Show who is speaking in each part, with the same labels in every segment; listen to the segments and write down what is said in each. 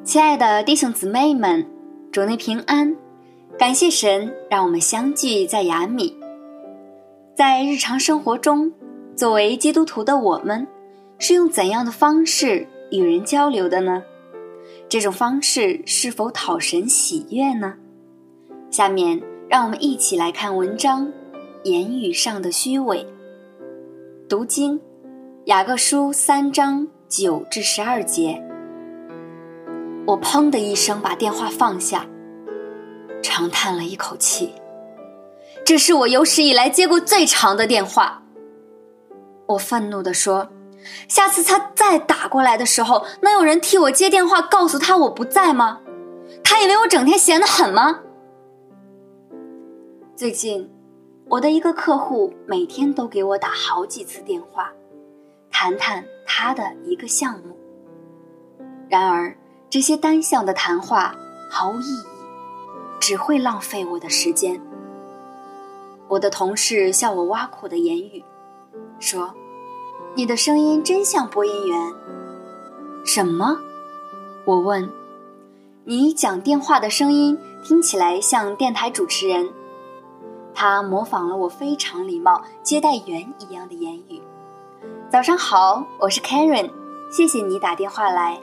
Speaker 1: 亲爱的弟兄姊妹们，主内平安，感谢神让我们相聚在雅米。在日常生活中，作为基督徒的我们是用怎样的方式与人交流的呢？这种方式是否讨神喜悦呢？下面让我们一起来看文章言语上的虚伪。读经雅各书3章9至12节。我砰的一声把电话放下，长叹了一口气，这是我有史以来接过最长的电话。我愤怒地说，下次他再打过来的时候，能有人替我接电话告诉他我不在吗？他以为我整天闲得很吗？最近我的一个客户每天都给我打好几次电话，谈谈他的一个项目。然而这些单向的谈话毫无意义，只会浪费我的时间。我的同事笑我挖苦的言语，说，你的声音真像播音员。什么？我问。你讲电话的声音听起来像电台主持人。他模仿了我非常礼貌接待员一样的言语。早上好，我是 Karen， 谢谢你打电话来。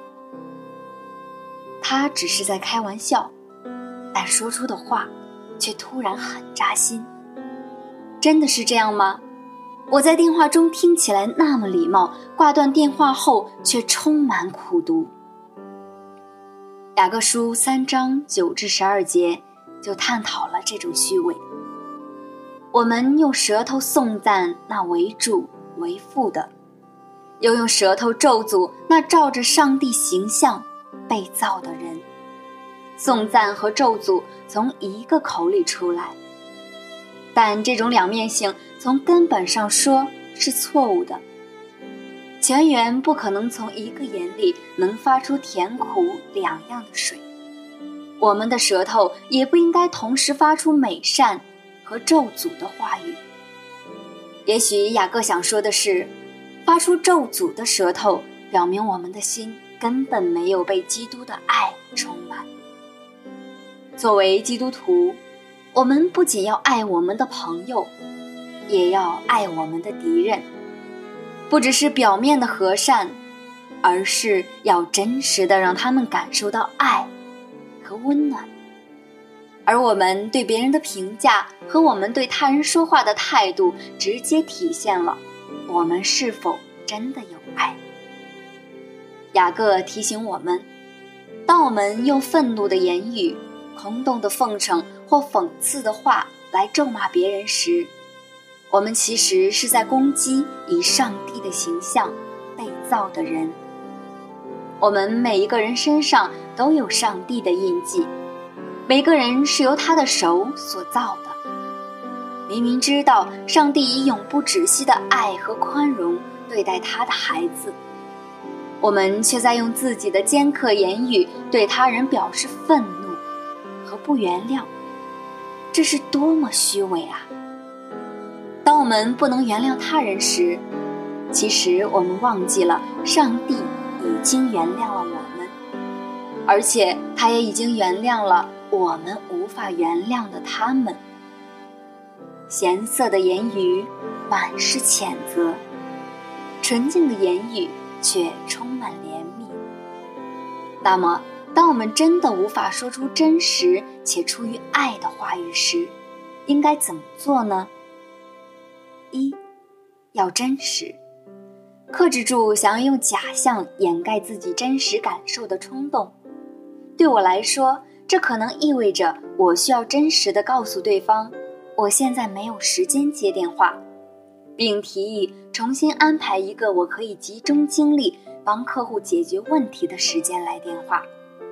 Speaker 1: 他只是在开玩笑，但说出的话却突然很扎心。真的是这样吗？我在电话中听起来那么礼貌，挂断电话后却充满苦毒。雅各书3章9至12节就探讨了这种虚伪。我们用舌头颂赞那为主为父的，又用舌头咒诅那照着上帝形象被造的人。颂赞和咒诅从一个口里出来，但这种两面性从根本上说是错误的。泉源不可能从一个眼里能发出甜苦两样的水，我们的舌头也不应该同时发出美善和咒诅的话语。也许雅各想说的是，发出咒诅的舌头表明我们的心根本没有被基督的爱充满。作为基督徒，我们不仅要爱我们的朋友，也要爱我们的敌人，不只是表面的和善，而是要真实的让他们感受到爱和温暖。而我们对别人的评价和我们对他人说话的态度，直接体现了我们是否真的有爱。雅各提醒我们，当我们用愤怒的言语、空洞的奉承或讽刺的话来咒骂别人时，我们其实是在攻击以上帝的形象被造的人。我们每一个人身上都有上帝的印记，每个人是由他的手所造的。明明知道上帝以永不止息的爱和宽容对待他的孩子，我们却在用自己的尖刻言语对他人表示愤怒和不原谅，这是多么虚伪啊！当我们不能原谅他人时，其实我们忘记了上帝已经原谅了我们，而且他也已经原谅了我们无法原谅的他们。咸涩的言语满是谴责，纯净的言语却充满怜悯。那么当我们真的无法说出真实且出于爱的话语时，应该怎么做呢？一，要真实，克制住想要用假象掩盖自己真实感受的冲动。对我来说，这可能意味着我需要真实地告诉对方，我现在没有时间接电话，并提议重新安排一个我可以集中精力帮客户解决问题的时间来电话。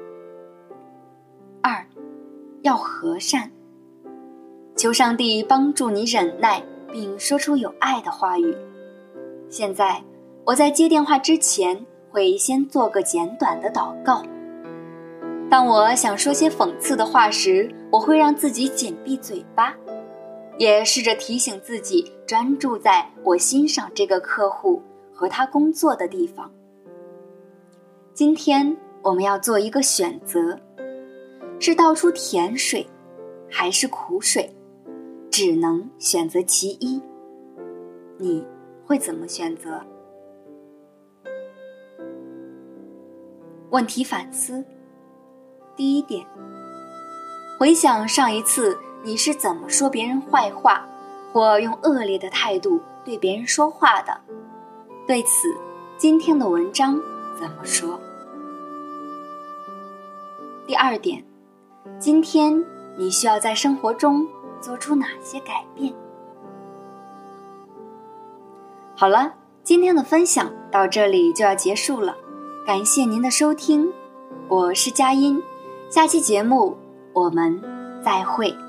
Speaker 1: 二，要和善，求上帝帮助你忍耐并说出有爱的话语。现在我在接电话之前会先做个简短的祷告。当我想说些讽刺的话时，我会让自己紧闭嘴巴，也试着提醒自己专注在我欣赏这个客户和他工作的地方。今天我们要做一个选择，是倒出甜水还是苦水，只能选择其一。你会怎么选择？问题反思。第一点，回想上一次你是怎么说别人坏话，或用恶劣的态度对别人说话的，对此今天的文章怎么说？第二点，今天你需要在生活中做出哪些改变？好了，今天的分享到这里就要结束了，感谢您的收听，我是佳音，下期节目我们再会。